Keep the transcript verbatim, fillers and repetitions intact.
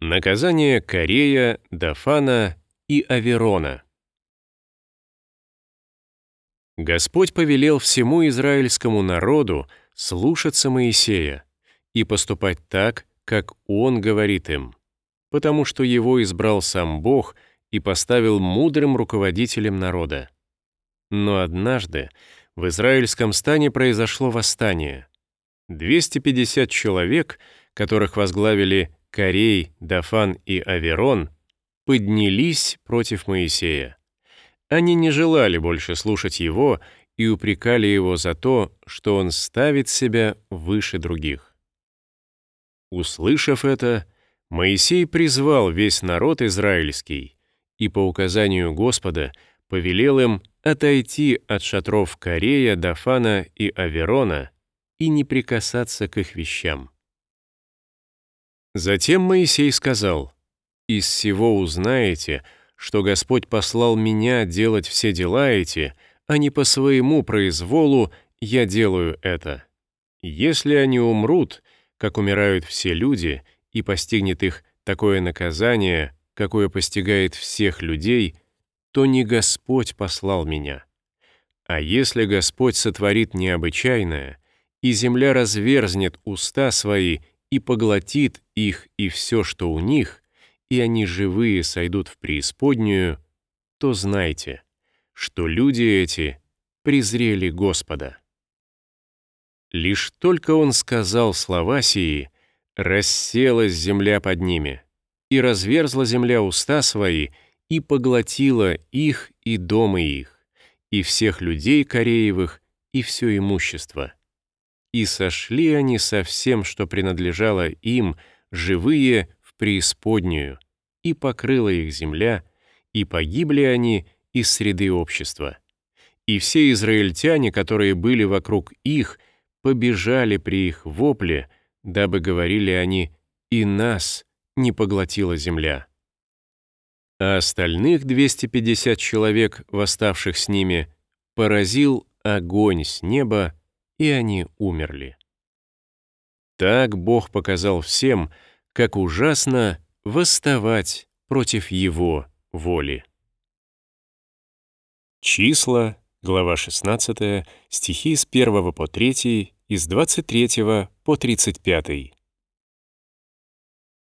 Наказание Корея, Дафана и Аверона. Господь повелел всему израильскому народу слушаться Моисея и поступать так, как Он говорит им, потому что его избрал сам Бог и поставил мудрым руководителем народа. Но однажды в израильском стане произошло восстание. двести пятьдесят человек, которых возглавили Корей, Дафан и Аверон, поднялись против Моисея. Они не желали больше слушать его и упрекали его за то, что он ставит себя выше других. Услышав это, Моисей призвал весь народ израильский и по указанию Господа повелел им отойти от шатров Корея, Дафана и Аверона и не прикасаться к их вещам. Затем Моисей сказал: «Из сего узнаете, что Господь послал меня делать все дела эти, а не по своему произволу я делаю это. Если они умрут, как умирают все люди, и постигнет их такое наказание, какое постигает всех людей, то не Господь послал меня. А если Господь сотворит необычайное, и земля разверзнет уста свои и поглотит их и все, что у них, и они живые сойдут в преисподнюю, то знайте, что люди эти презрели Господа». Лишь только он сказал слова сии, расселась земля под ними, и разверзла земля уста свои, и поглотила их и дома их, и всех людей Кореевых, и все имущество. И сошли они со всем, что принадлежало им, живые, в преисподнюю, и покрыла их земля, и погибли они из среды общества. И все израильтяне, которые были вокруг их, побежали при их вопле, дабы говорили они: «И нас не поглотила земля». А остальных двести пятьдесят человек, восставших с ними, поразил огонь с неба, и они умерли. Так Бог показал всем, как ужасно восставать против Его воли. Числа, глава шестнадцатая, стихи с первого по третий и с двадцать третьего по тридцать пятый.